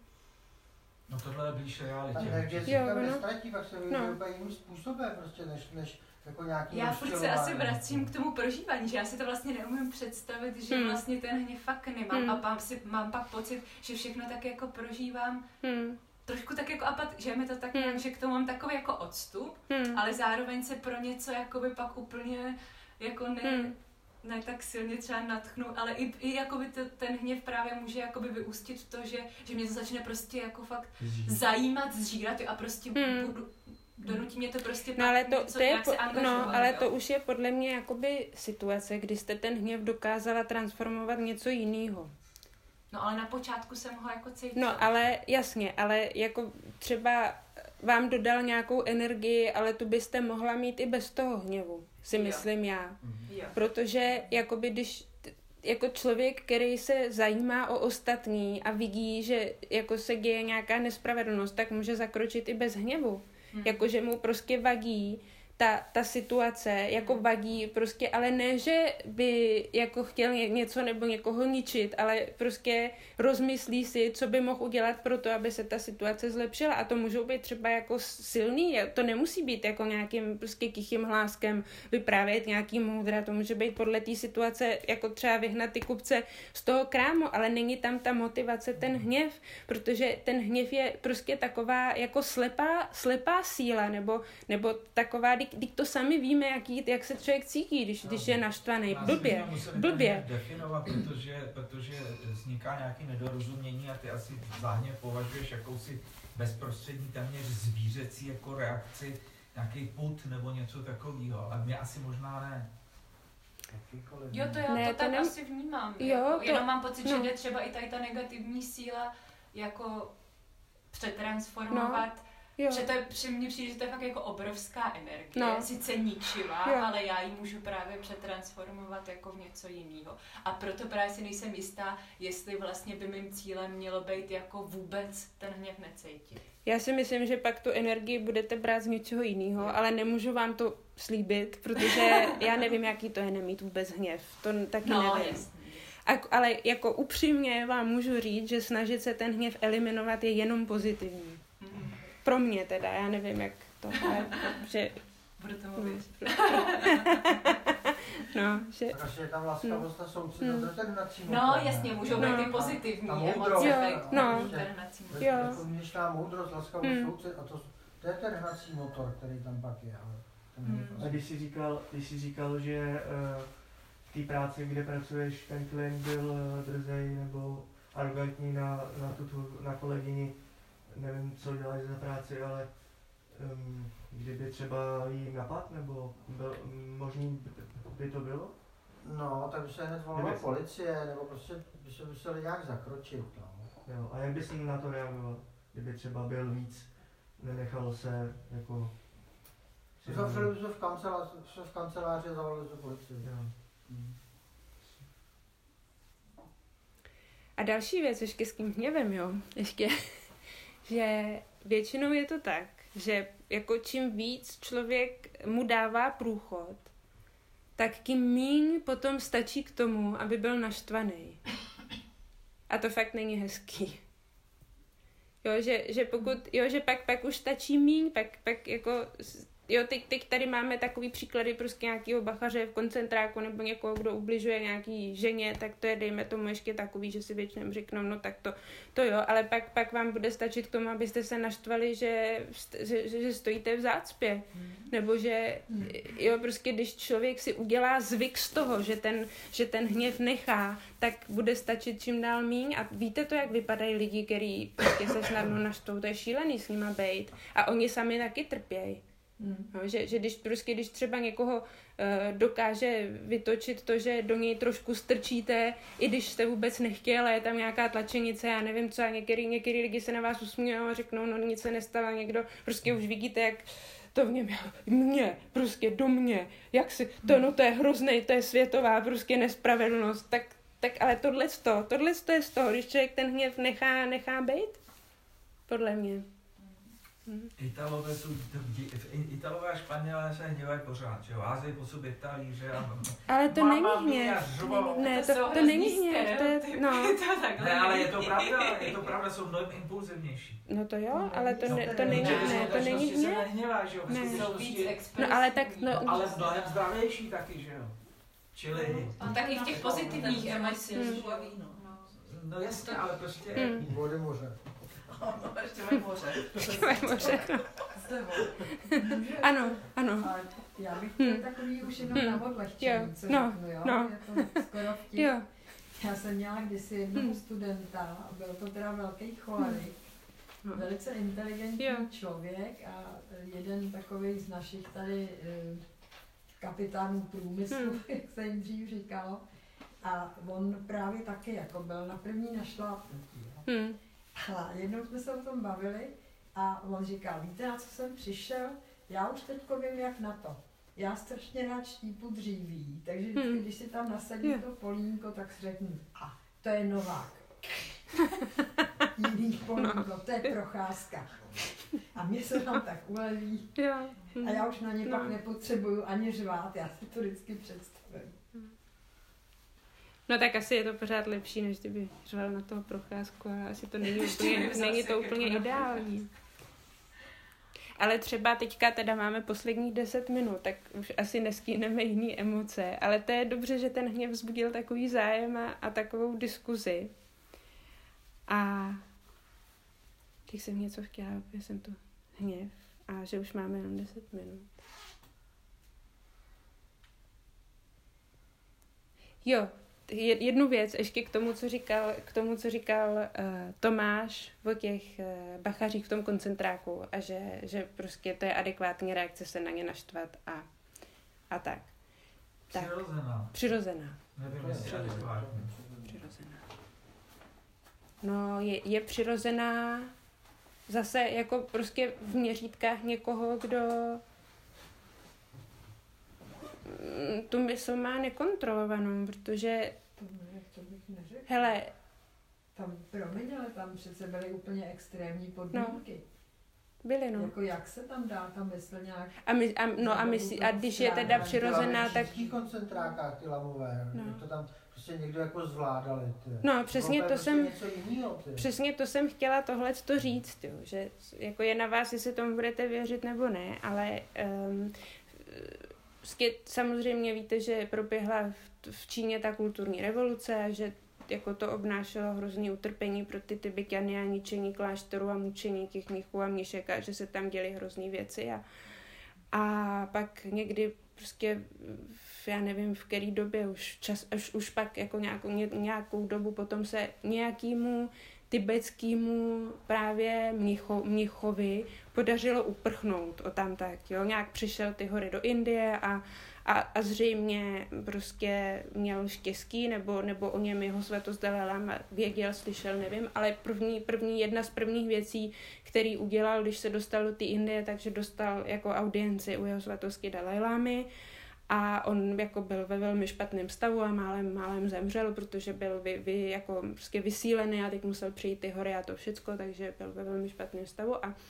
S4: No tohle je blíž realitě.
S3: A energie si tam nestratí, pak se vyvíjí no. úplně jiným způsobem, prostě než, než jako nějaký
S1: já furt se asi vracím k tomu prožívání, že já si to vlastně neumím představit, že hmm. vlastně ten hněv fakt nemám hmm. a mám, si, mám pak pocit, že všechno tak jako prožívám hmm. trošku tak jako apat, že mi to tak hmm. nějak, že k tomu mám takový jako odstup, hmm. ale zároveň se pro něco jakoby pak úplně jako ne... Hmm. ne tak silně třeba natchnu, ale i, i jakoby to, ten hněv právě může jakoby vyústit v to, že, že mě to začne prostě jako fakt Zžít. zajímat, zžírat a prostě hmm. budu, donutí mě to prostě
S2: no, ale to,
S1: něco,
S2: to je
S1: nějak
S2: po,
S1: se angažovat.
S2: No, ale to už je podle mě jakoby situace, kdy jste ten hněv dokázala transformovat něco jiného.
S1: No ale na počátku jsem ho jako cítil.
S2: No ale jasně, ale jako třeba vám dodal nějakou energii, ale tu byste mohla mít i bez toho hněvu, si jo. myslím já.
S1: Jo.
S2: Protože jakoby když jako člověk, který se zajímá o ostatní a vidí, že jako se děje nějaká nespravedlnost, tak může zakročit i bez hněvu. Hmm. Jakože mu prostě vadí ta, ta situace, jako vadí prostě, ale ne, že by jako chtěl něco nebo někoho ničit, ale prostě rozmyslí si, co by mohl udělat pro to, aby se ta situace zlepšila. A to můžou být třeba jako silný, to nemusí být jako nějakým prostě tichým hláskem vyprávět nějaký moudra, to může být podle té situace jako třeba vyhnat ty kupce z toho krámu, ale není tam ta motivace, ten hněv, protože ten hněv je prostě taková jako slepá, slepá síla, nebo, nebo taková, když to sami víme, jaký, jak se člověk cítí, když, když je naštvaný. Blbě, blbě.
S4: Definovat, protože, protože vzniká nějaké nedorozumění a ty asi záhně považuješ jakousi bezprostřední, téměř zvířecí jako reakci, nějaký pud nebo něco takového, ale mě asi možná ne.
S1: Jo, to já
S2: ne,
S1: to,
S2: to
S1: tak
S2: nem...
S1: asi vnímám.
S2: Jo,
S1: jako,
S2: to...
S1: Jenom mám pocit,
S2: no.
S1: že jde třeba i tady ta negativní síla jako přetransformovat. No.
S2: Jo.
S1: Že to je, při mně přijde, že to je fakt jako obrovská energie,
S2: no.
S1: sice ničivá,
S2: jo.
S1: ale já ji můžu právě přetransformovat jako v něco jiného. A proto právě si nejsem jistá, jestli vlastně by mým cílem mělo být jako vůbec ten hněv necítit.
S2: Já si myslím, že pak tu energii budete brát z něčeho jiného, ale nemůžu vám to slíbit, protože já nevím, jaký to je nemít vůbec hněv. To taky
S1: no,
S2: nevím.
S1: Jasný.
S2: A, ale jako upřímně vám můžu říct, že snažit se ten hněv eliminovat je jenom pozitivní. Mm. Pro mě teda, já nevím, jak to je, že...
S1: Budu tomu věřit.
S2: No, že...
S3: Takže je tam laskavost a soucit, mm. to je ten hnací motor.
S1: No, jasně, můžou být
S2: no.
S1: ty pozitivní
S3: a
S1: emoce.
S2: Jo,
S1: no.
S2: no.
S3: Jo. Jako vnitřná moudrost, laskavost, mm. soucit a to, to je ten hnací motor, který tam pak je. Ale ten
S7: mm. A když jsi říkal, když jsi říkal že uh, v té práci, kde pracuješ, ten klient byl uh, drzej nebo arrogantní na, na, tu, na kolegyni, nevím, co dělají za práci, ale um, kdyby třeba jí napad, nebo byl, možný by to bylo?
S3: No, tak by se hned volala policie, nebo prostě by se museli nějak zakročit. No.
S7: Jo, a jak bys na to reagoval, kdyby třeba byl víc, nenechal se jako...
S3: Zavřeli by se v kanceláři, v kanceláři a zavolali se policii.
S7: Jo.
S3: Hmm.
S2: A další věc ještě s tím hněvem, jo, ještě, že většinou je to tak, že jako čím víc člověk mu dává průchod, tak tím míň potom stačí k tomu, aby byl naštvaný. A to fakt není hezký. Jo, že, že pokud, jo, že pak, pak už stačí míň, pak, pak jako, jo, teď, teď tady máme takový příklady prostě nějakého bachaře v koncentráku nebo někoho, kdo ubližuje nějaký ženě, tak to je, dejme tomu, ještě takový, že si většinou řeknou, no tak to, to jo, ale pak, pak vám bude stačit k tomu, abyste se naštvali, že, že, že stojíte v zácpě. Hmm. Nebo že, jo, prostě když člověk si udělá zvyk z toho, že ten, že ten hněv nechá, tak bude stačit čím dál míň. A víte to, jak vypadají lidi, kteří prostě se snadno naštvou, to je šílený s nima bejt. A oni sami taky trpějí. Hmm. No, že, že když, prostě, když třeba někoho uh, dokáže vytočit to, že do něj trošku strčíte, i když jste vůbec nechtěl, je tam nějaká tlačenice, já nevím co, a některý, některý lidi se na vás usmějou a řeknou, no nic se nestalo, někdo prostě už vidíte, jak to v něm, mě, prostě do mě, jak si, to, no to je hrozný, to je světová prostě nespravedlnost, tak, tak ale tohle to, tohle to je z toho, když člověk ten hněv nechá, nechá bejt, podle mě.
S4: Hmm. Italové jsou, Italové a Španělé se hněvají pořád, že jo, házejí po sobě talíře a...
S2: Ale to není hněv, ne, to, to, to není hněv, to je, no.
S4: Ne, ale je to pravda, je to pravda, jsou mnohem impulzivnější.
S2: No to jo, ale to, ne, to není, ne, to není hněv.
S4: Ne,
S2: no ale tak, no.
S4: no ale mnohem zdravější taky, že jo. Čili...
S1: No tak i v těch pozitivních emocích.
S4: No jasně, ale prostě...
S3: Vody moře.
S5: No, ještě mají moře.
S2: Ještě mají moře, no. Ano, ano.
S6: A já bych chtěl hmm. takový už jenom hmm. na odlehčení, co
S2: no,
S6: řeknu, jo?
S2: No.
S6: Je to skoro vtip.
S2: Jo.
S6: Já jsem měla kdysi jednoho hmm. studenta, byl to teda velký cholerik, hmm. velice inteligentní jo. člověk a jeden takový z našich tady kapitánů průmyslu, hmm. jak se jim dřív říkalo. A on právě taky jako byl na první našlápnutí. Hmm. A jednou jsme se o tom bavili a on říkal, víte, na co jsem přišel? Já už teďko vím, jak na to. Já strašně rád štípu dříví, takže vždycky, hmm. když si tam nasadím yeah. to polínko, tak si řeknu, a to je Novák. Jiný polínko, to je Procházka. A mě se tam tak uleví. Yeah. Hmm. A já už na ně no. pak nepotřebuju ani řvát, já si to vždycky představím.
S2: No tak asi je to pořád lepší, než kdyby řval na toho Procházku, ale asi to není úplně, není to úplně ideální. Ale třeba teďka teda máme posledních deset minut, tak už asi neskýneme jiný emoce, ale to je dobře, že ten hněv vzbudil takový zájem a, a takovou diskuzi. A teď jsem něco chtěla, protože jsem tu hněv a že už máme jenom deset minut. Jo, jednu věc ještě k tomu, co říkal, k tomu, co říkal uh, Tomáš o těch uh, bachařích v tom koncentráku a že, že prostě to je adekvátní reakce se na ně naštvat a, a tak. tak.
S4: Přirozená.
S2: Přirozená.
S4: Nevím, jestli adekvátní.
S2: Přirozená. No, je, je přirozená zase jako prostě v měřítkách někoho, kdo tu mysl má nekontrolovanou, protože
S6: jak to bych neřekl.
S2: Hele,
S6: tam, promiň, ale tam přece byly úplně extrémní podmínky.
S2: No, byly, no.
S6: Jako jak se tam dá ta mysl nějak...
S2: A, my, a, no, a, my, a když je teda přirozená, tak...
S3: V těch koncentrákách ty lamové, no. to tam prostě někdo jako zvládali. Ty.
S2: No, přesně to
S3: prostě
S2: jsem...
S3: Jinýho,
S2: přesně to jsem chtěla tohle to říct, jo, že jako je na vás, jestli tomu budete věřit nebo ne, ale... Um, samozřejmě víte, že proběhla v Číně ta kulturní revoluce a že jako to obnášelo hrozný utrpení pro ty Tibeťany a ničení klášterů a mučení těch mnichů a mnišek a že se tam děly hrozný věci a, a pak někdy prostě já nevím v který době už čas, už, už pak jako nějakou, nějakou dobu potom se nějakému tibetskému právě mnicho, mnichovi podařilo uprchnout o tam tak, jo, nějak přišel ty hory do Indie a, a, a zřejmě prostě měl štěstí, nebo, nebo o něm jeho svatost Dalaj Lama věděl, slyšel, nevím, ale první, první, jedna z prvních věcí, který udělal, když se dostal do té Indie, takže dostal jako audienci u jeho svatosti Dalaj Lamy. A on jako byl ve velmi špatném stavu a málem, málem zemřel, protože byl vy, vy, jako prostě vysílený a teď musel přijít ty hory a to všecko, takže byl ve velmi špatném stavu. A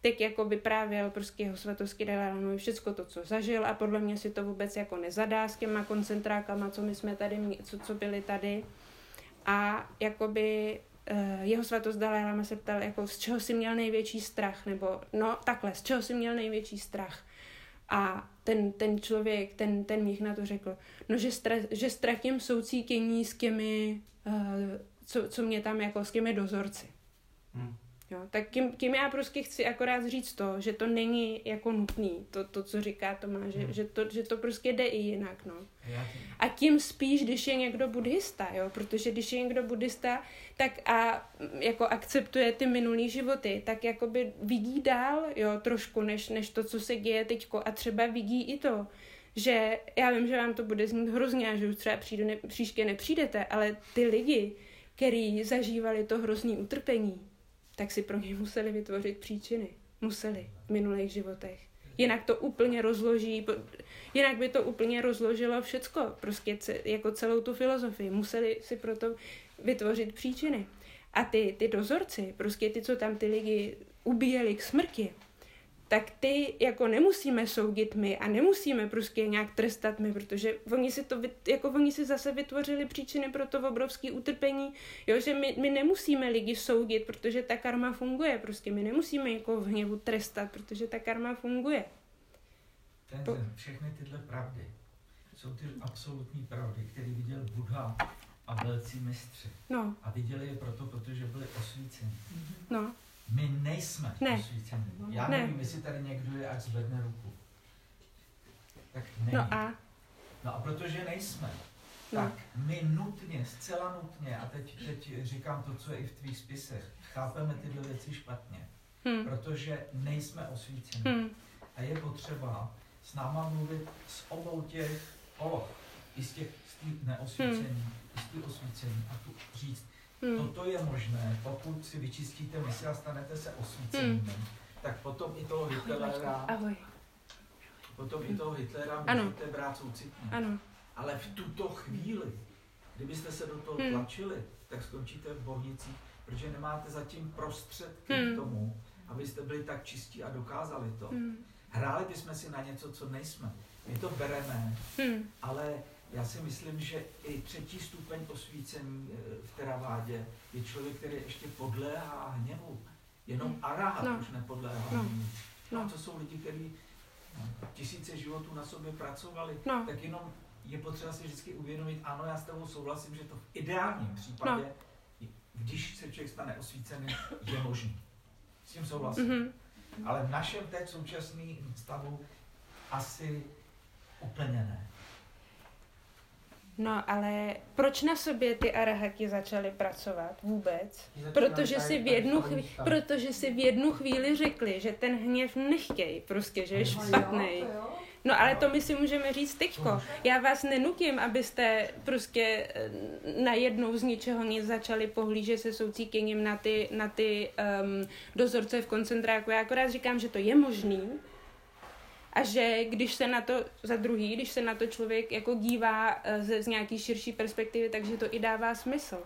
S2: tak jako vyprávěl prostě jeho svatostky Dalaj Lámovi všecko to, co zažil a podle mě si to vůbec jako nezadá s těma koncentrákama, co my jsme tady, co, co byli tady. A jakoby uh, jeho svatost Dalaj Láma se ptal, jako z čeho jsi měl největší strach, nebo no takhle, z čeho jsi měl největší strach. A ten, ten člověk, ten, ten mnich na to řekl, no že, stra, že ztratím soucítění s těmi, uh, co, co mě tam jako s těmi dozorci. Hmm. Jo, tak tím, tím já prostě chci akorát říct to, že to není jako nutný, to, to co říká Tomáš, že, hmm. že, to, že to prostě jde i jinak, no. A tím spíš, když je někdo buddhista, jo, protože když je někdo buddhista, tak a jako akceptuje ty minulý životy, tak jakoby vidí dál, jo, trošku, než, než to, co se děje teďko a třeba vidí i to, že já vím, že vám to bude znít hrozně a že už třeba přijdu, ne, příště nepřijdete, ale ty lidi, kteří zažívali to hrozný utrpení, tak si pro ně museli vytvořit příčiny. Museli v minulých životech. Jinak to úplně rozloží, jinak by to úplně rozložilo všecko, prostě jako celou tu filozofii. Museli si proto vytvořit příčiny. A ty, ty dozorci, prostě ty, co tam ty lidi ubíjeli k smrti, tak ty jako nemusíme soudit my a nemusíme prostě nějak trestat my, protože oni si to, jako oni si zase vytvořili příčiny pro to obrovské utrpení, jo, že my, my nemusíme lidi soudit, protože ta karma funguje, prostě my nemusíme jako v hněvu trestat, protože ta karma funguje.
S4: Ten, po... Všechny tyhle pravdy jsou ty absolutní pravdy, které viděl Buddha a velcí mistři.
S2: No.
S4: A viděli je proto, protože byli osvíceni.
S2: No.
S4: My nejsme
S2: ne.
S4: osvíceni. Já
S2: ne.
S4: nevím, jestli tady někdo je, ať zvedne ruku. Tak není.
S2: No a?
S4: No a protože nejsme,
S2: no.
S4: tak my nutně, zcela nutně, a teď, teď říkám to, co je i v tvých spisech, chápeme tyhle věci špatně. Hmm. Protože nejsme osvíceni. Hmm. A je potřeba s náma mluvit z obou těch poloh. I z těch neosvícení, hmm. i z těch osvícení. A tu říct, Hmm. toto je možné, pokud si vyčistíte mysl a stanete se osvíceným, hmm. tak potom i toho Hitlera,
S2: Ahoj.
S4: potom i toho Hitlera můžete brát soucitně.
S2: Ano.
S4: Ale v tuto chvíli, kdybyste se do toho
S2: hmm.
S4: tlačili, tak skončíte v bohnicích, protože nemáte zatím prostředky
S2: hmm.
S4: k tomu, abyste byli tak čistí a dokázali to. Hmm. Hráli bychom si na něco, co nejsme. My to bereme, hmm. ale já si myslím, že i třetí stupeň osvícení v teravádě je člověk, který ještě podléhá hněvu. Jenom hmm. arahat no. už nepodléhá
S2: no.
S4: hněvu.
S2: No.
S4: A to jsou lidi, kteří tisíce životů na sobě pracovali,
S2: no.
S4: tak jenom je potřeba si vždycky uvědomit, ano, já s tebou souhlasím, že to v ideálním případě, no. když se člověk stane osvícený, je možný. S tím souhlasím. Mm-hmm. Ale v našem teď současném stavu asi úplně ne.
S2: No, ale proč na sobě ty arahati začali pracovat vůbec? Protože si, v jednu chvíli, protože si v jednu chvíli řekli, že ten hněv nechtějí, prostě, že je špatný. No, ale to my si můžeme říct teďko. Já vás nenutím, abyste prostě najednou z ničeho nic začali pohlížet se soucítěním na ty, na ty um, dozorce v koncentráku. Já akorát říkám, že to je možný, a že když se na to, za druhý, když se na to člověk jako dívá z, z nějaký širší perspektivy, takže to i dává smysl.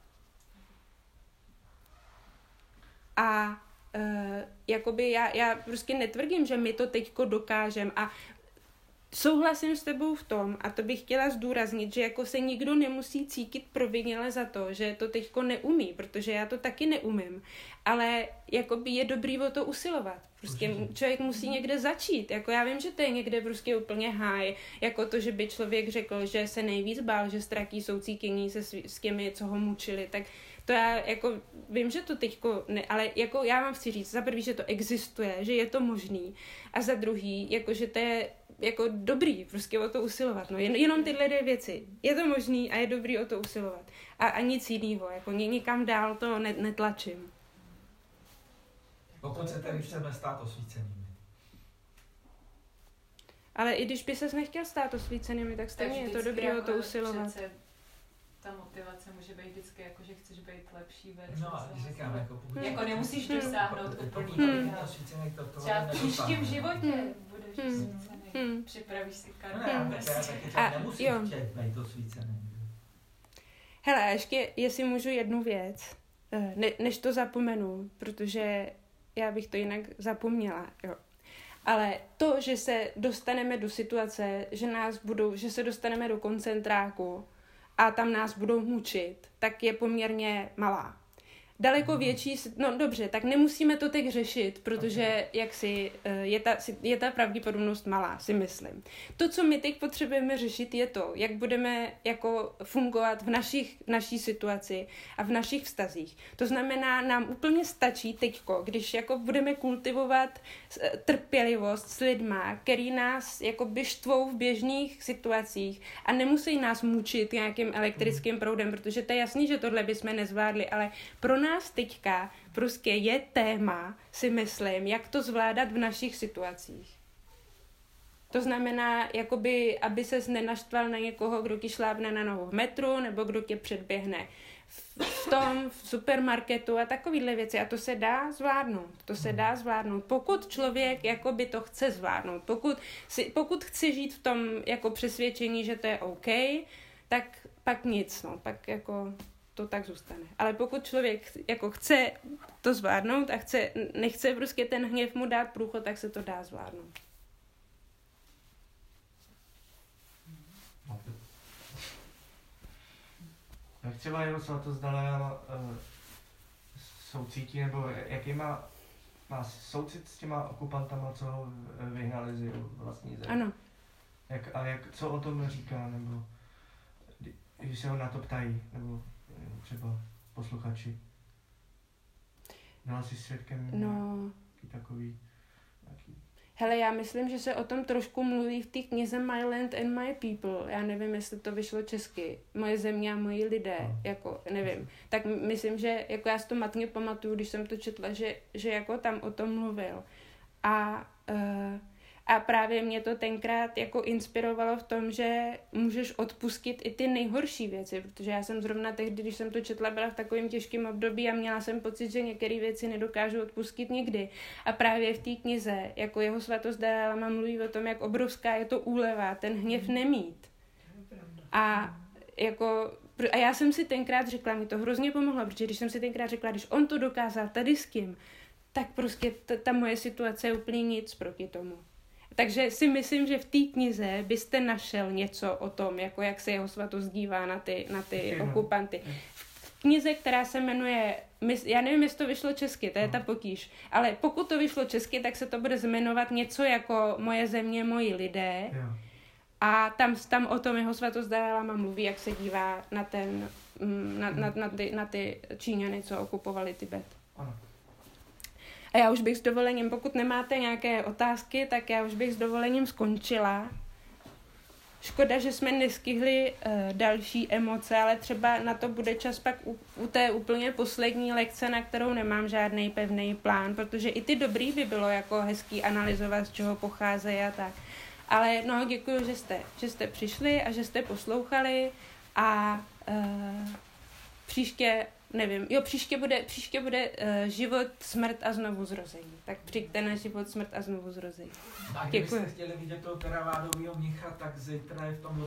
S2: A uh, jakoby já, já prostě netvrdím, že my to teďko dokážeme a souhlasím s tebou v tom, a to bych chtěla zdůraznit, že jako se nikdo nemusí cítit proviněle za to, že to teďko neumí, protože já to taky neumím. Ale jakoby je dobrý o to usilovat. Prostě člověk musí někde začít. Jako já vím, že to je někde prostě úplně high, jako to, že by člověk řekl, že se nejvíc bál, že ztratí soucítění se s těmi, co ho mučili, tak to já jako vím, že to teďko ne, ale jako já vám chci říct, za prvý, že to existuje, že je to možný, a za druhý, jako že to je jako dobrý, prostě o to usilovat. No, jen, jenom tyhle dvě věci. Je to možný a je dobrý o to usilovat. A, a nic jiného, jako nikam dál to net, netlačím.
S4: Pokud se tedy chceme stát osvícenými.
S2: Ale i když by ses nechtěl stát osvícenými, tak stejně je to dobrý o to usilovat.
S1: Ta motivace může být vždycky jako, že chceš být lepší verze.
S4: No, a když říkám, jako pokud...
S1: Hmm. Jako nemusíš dosáhnout
S4: hmm.
S1: úplný
S4: hmm.
S1: hmm. třeba v příštím životě hmm. budeš
S2: hmm.
S1: osvícený.
S2: Hmm.
S1: Připravíš si kartu.
S4: No, ne, prostě. Já taky třeba nemusíš chtět být osvícený.
S2: Hele, a ještě, jestli můžu jednu věc, ne, než to zapomenu, protože já bych to jinak zapomněla, jo. Ale to, že se dostaneme do situace, že nás budou, že se dostaneme do koncentráku a tam nás budou mučit, tak je poměrně malá. Daleko větší, no dobře, tak nemusíme to teď řešit, protože jaksi je ta, je ta pravděpodobnost malá, si myslím. To, co my teď potřebujeme řešit, je to, jak budeme jako fungovat v, našich, v naší situaci a v našich vztazích. To znamená, nám úplně stačí teďko, když jako budeme kultivovat trpělivost s lidma, který nás jakoby štvou v běžných situacích a nemusí nás mučit nějakým elektrickým proudem, protože to je jasný, že tohle bychom nezvládli, ale pro nás nás teďka prostě je téma, si myslím, jak to zvládat v našich situacích. To znamená, jakoby, aby ses nenaštval na někoho, kdo ti šlápne na nohu v metru, nebo kdo tě předběhne v, v tom, v supermarketu a takovýhle věci. A to se dá zvládnout. To se dá zvládnout. Pokud člověk jakoby to chce zvládnout, pokud, si, pokud chce žít v tom jako přesvědčení, že to je OK, tak pak nic, no, pak jako to tak zůstane. Ale pokud člověk jako chce to zvládnout a chce, nechce prostě ten hněv mu dát průchod, tak se to dá zvládnout.
S7: Jak třeba jeho svatost Dalajlama uh, soucítí, nebo jaký má, má soucit s těma okupantama, co ho vyhnali z jeho vlastní země?
S2: Ano.
S7: Jak, a jak, co o tom říká, nebo když se ho na to ptají, nebo třeba posluchači. Byla jsi svědkem
S2: no.
S7: nějaký takový... Nějaký...
S2: Hele, já myslím, že se o tom trošku mluví v té knize My Land and My People. Já nevím, jestli to vyšlo česky. Moje země a moji lidé, no. jako, nevím. Tak myslím, že jako já si to matně pamatuju, když jsem to četla, že, že jako tam o tom mluvil. A... Uh, A právě mě to tenkrát jako inspirovalo v tom, že můžeš odpustit i ty nejhorší věci, protože já jsem zrovna tehdy, když jsem to četla, byla v takovém těžkém období a měla jsem pocit, že některé věci nedokážu odpustit nikdy. A právě v té knize, jako jeho svatost Dalajlama mluví o tom, jak obrovská je to úleva, ten hněv nemít. A jako... A já jsem si tenkrát řekla, mi to hrozně pomohlo, protože když jsem si tenkrát řekla, když on to dokázal tady s kým, tak prostě ta, ta moje situace je úplně nic proti tomu. Takže si myslím, že v té knize byste našel něco o tom, jako jak se jeho svatost dívá na ty, na ty okupanty. V knize, která se jmenuje, já nevím, jestli to vyšlo česky, to je ta potíž, ale pokud to vyšlo česky, tak se to bude jmenovat něco jako Moje země, moji lidé. A tam, tam o tom jeho svatost Dalajlama mluví, jak se dívá na, ten, na, na, na, ty, na ty Číňany, co okupovali Tibet.
S7: Ano.
S2: A já už bych s dovolením, pokud nemáte nějaké otázky, tak já už bych s dovolením skončila. Škoda, že jsme nestihli uh, další emoce, ale třeba na to bude čas pak u, u té úplně poslední lekce, na kterou nemám žádný pevný plán, protože i ty dobrý by bylo jako hezký analyzovat, z čeho pocházejí a tak. Ale no, děkuji, že jste, že jste přišli a že jste poslouchali a uh, příště nevím, jo, příště bude, příště bude uh, život, smrt a znovu zrození. Tak přijďte na život, smrt a znovu zrození.
S4: A kdybyste chtěli vidět toho teravádového mnicha, tak zítra je v tom